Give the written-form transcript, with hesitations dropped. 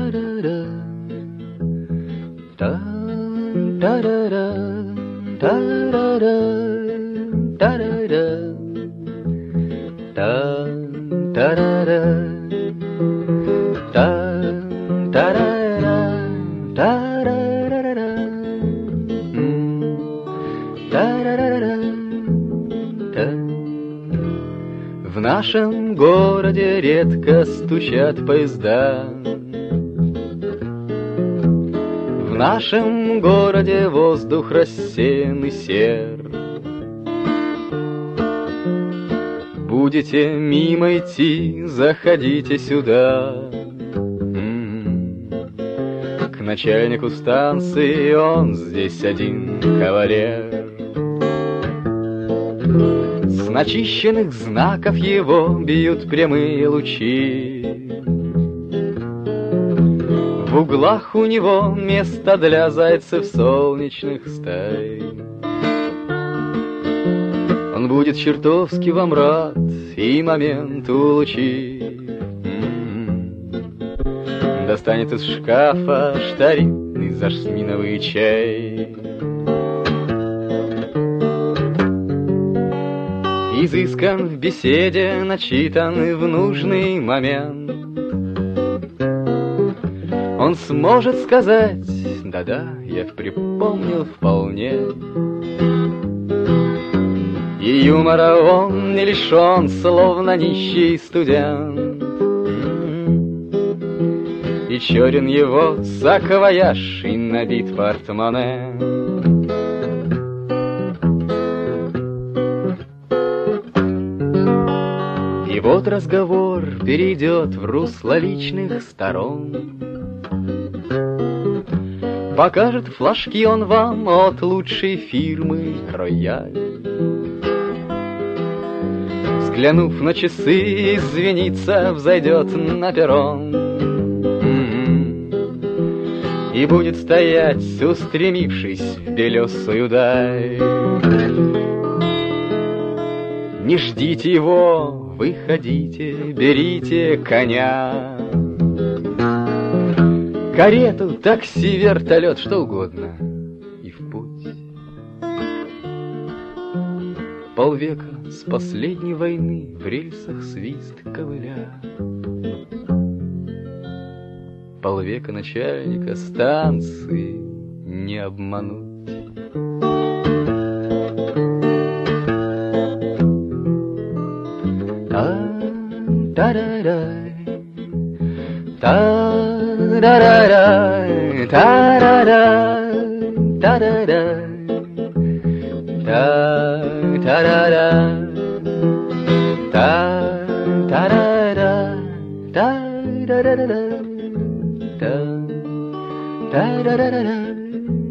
В нашем городе редко стучат поезда. В нашем городе воздух рассеян и сер. Будете мимо идти, заходите сюда. К начальнику станции, он здесь один кавалер. С начищенных знаков его бьют прямые лучи. В углах у него место для зайцев солнечных стай. Он будет чертовски вам рад и момент улучив. Достанет из шкафа старинный жасминовый чай. Изыскан в беседе, начитан в нужный момент. Он сможет сказать: да-да, я припомнил вполне. И юмора он не лишен, словно нищий студент. И черен его саквояж, и набит портмоне. И вот разговор перейдет в русло личных сторон. Покажет флажки он вам от лучшей фирмы «Рояль». Взглянув на часы, извиниться, взойдет на перрон. И будет стоять, устремившись в белесую даль. Не ждите его, выходите, берите коня. Карету, такси, вертолет, что угодно, и в путь. Полвека с последней войны в рельсах свист ковыля. Полвека начальника станции не обмануть. Та-да-дай, та-да-дай, та-да-дай, та-да-дай, та-да-дай, та-да-дай, та-да-дай, та-да-дай.